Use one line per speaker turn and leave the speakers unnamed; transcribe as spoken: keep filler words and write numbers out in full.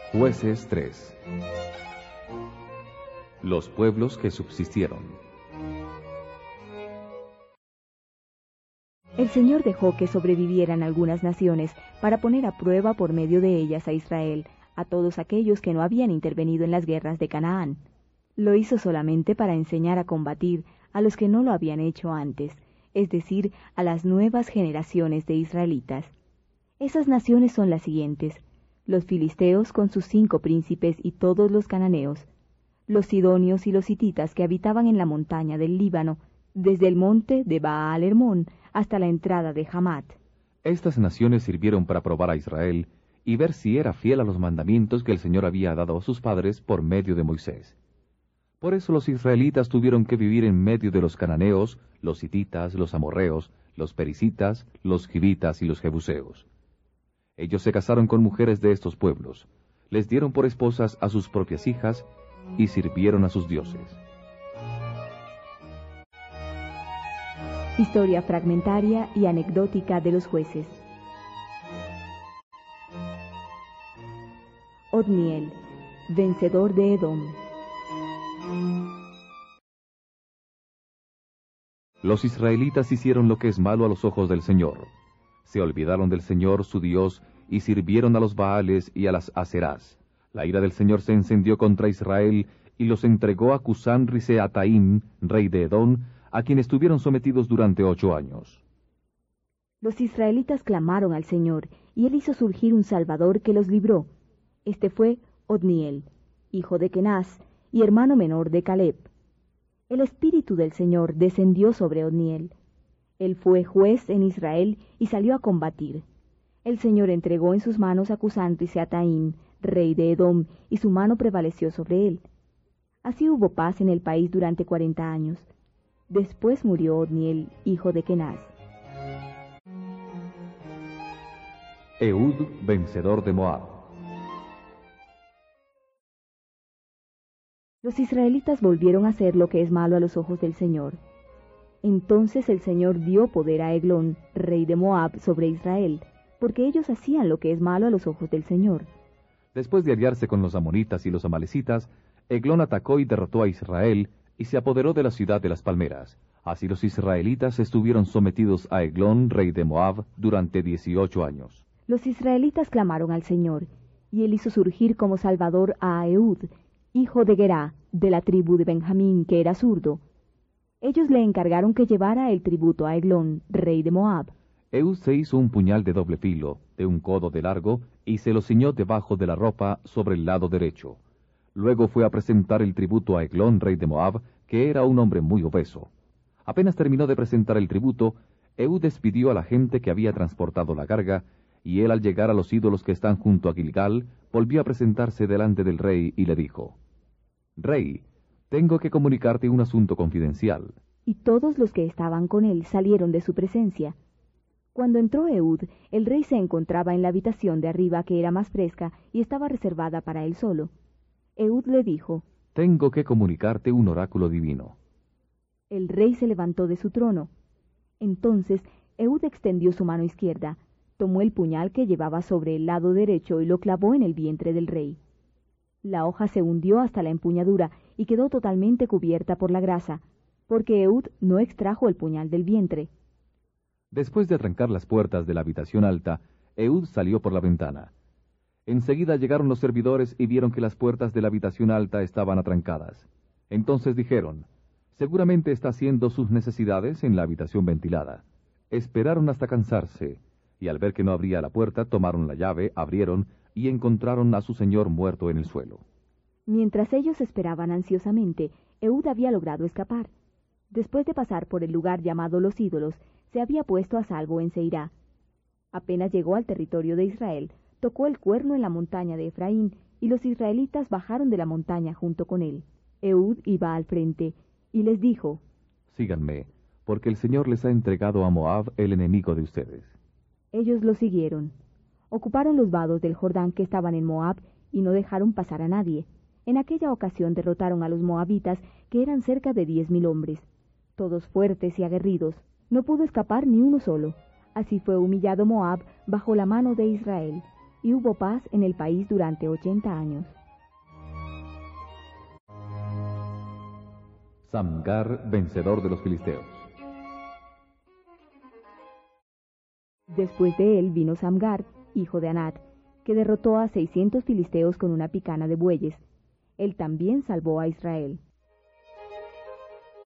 Jueces tres. Los pueblos que subsistieron.
El Señor dejó que sobrevivieran algunas naciones para poner a prueba por medio de ellas a Israel, a todos aquellos que no habían intervenido en las guerras de Canaán. Lo hizo solamente para enseñar a combatir a los que no lo habían hecho antes, es decir, a las nuevas generaciones de israelitas. Esas naciones son las siguientes: los filisteos con sus cinco príncipes y todos los cananeos, los sidonios y los hititas que habitaban en la montaña del Líbano, desde el monte de Baal Hermón hasta la entrada de Hamat.
Estas naciones sirvieron para probar a Israel y ver si era fiel a los mandamientos que el Señor había dado a sus padres por medio de Moisés. Por eso los israelitas tuvieron que vivir en medio de los cananeos, los hititas, los amorreos, los perisitas, los givitas y los jebuseos. Ellos se casaron con mujeres de estos pueblos, les dieron por esposas a sus propias hijas y sirvieron a sus dioses.
Historia fragmentaria y anecdótica de los jueces. Otniel, vencedor de Edom.
Los israelitas hicieron lo que es malo a los ojos del Señor. Se olvidaron del Señor su Dios y sirvieron a los Baales y a las Aserás. La ira del Señor se encendió contra Israel y los entregó a Cusán Riseataim, rey de Edom, a quien estuvieron sometidos durante ocho años.
Los israelitas clamaron al Señor, y él hizo surgir un Salvador que los libró. Este fue Otniel, hijo de Kenaz, y hermano menor de Caleb. El Espíritu del Señor descendió sobre Otniel. Él fue juez en Israel y salió a combatir. El Señor entregó en sus manos a Cusán Riseataim, rey de Edom, y su mano prevaleció sobre él. Así hubo paz en el país durante cuarenta años. Después murió Otniel, hijo de Kenaz.
Ehud, vencedor de Moab.
Los israelitas volvieron a hacer lo que es malo a los ojos del Señor. Entonces el Señor dio poder a Eglón, rey de Moab, sobre Israel, porque ellos hacían lo que es malo a los ojos del Señor.
Después de aliarse con los amonitas y los amalecitas, Eglón atacó y derrotó a Israel y se apoderó de la ciudad de las palmeras. Así los israelitas estuvieron sometidos a Eglón, rey de Moab, durante dieciocho años.
Los israelitas clamaron al Señor, y él hizo surgir como salvador a Ehud, hijo de Gerá, de la tribu de Benjamín, que era zurdo. Ellos le encargaron que llevara el tributo a Eglón, rey de Moab.
Ehud se hizo un puñal de doble filo, de un codo de largo, y se lo ciñó debajo de la ropa sobre el lado derecho. Luego fue a presentar el tributo a Eglón, rey de Moab, que era un hombre muy obeso. Apenas terminó de presentar el tributo, Ehud despidió a la gente que había transportado la carga, y él, al llegar a los ídolos que están junto a Gilgal, volvió a presentarse delante del rey y le dijo: «Rey, tengo que comunicarte un asunto confidencial».
Y todos los que estaban con él salieron de su presencia. Cuando entró Ehud, el rey se encontraba en la habitación de arriba, que era más fresca y estaba reservada para él solo. Ehud le dijo:
«Tengo que comunicarte un oráculo divino».
El rey se levantó de su trono. Entonces Ehud extendió su mano izquierda, tomó el puñal que llevaba sobre el lado derecho y lo clavó en el vientre del rey. La hoja se hundió hasta la empuñadura y quedó totalmente cubierta por la grasa, porque Ehud no extrajo el puñal del vientre.
Después de arrancar las puertas de la habitación alta, Ehud salió por la ventana. Enseguida llegaron los servidores y vieron que las puertas de la habitación alta estaban atrancadas. Entonces dijeron: «Seguramente está haciendo sus necesidades en la habitación ventilada». Esperaron hasta cansarse, y al ver que no abría la puerta, tomaron la llave, abrieron y encontraron a su señor muerto en el suelo.
Mientras ellos esperaban ansiosamente, Ehud había logrado escapar. Después de pasar por el lugar llamado Los Ídolos, se había puesto a salvo en Seirá. Apenas llegó al territorio de Israel, tocó el cuerno en la montaña de Efraín, y los israelitas bajaron de la montaña junto con él. Ehud iba al frente, y les dijo:
«Síganme, porque el Señor les ha entregado a Moab, el enemigo de ustedes».
Ellos lo siguieron. Ocuparon los vados del Jordán que estaban en Moab, y no dejaron pasar a nadie. En aquella ocasión derrotaron a los moabitas, que eran cerca de diez mil hombres, todos fuertes y aguerridos. No pudo escapar ni uno solo. Así fue humillado Moab bajo la mano de Israel. y hubo paz en el país durante ochenta años.
Samgar, vencedor de los filisteos.
Después de él vino Samgar, hijo de Anat, que derrotó a seiscientos filisteos con una picana de bueyes. Él también salvó a Israel.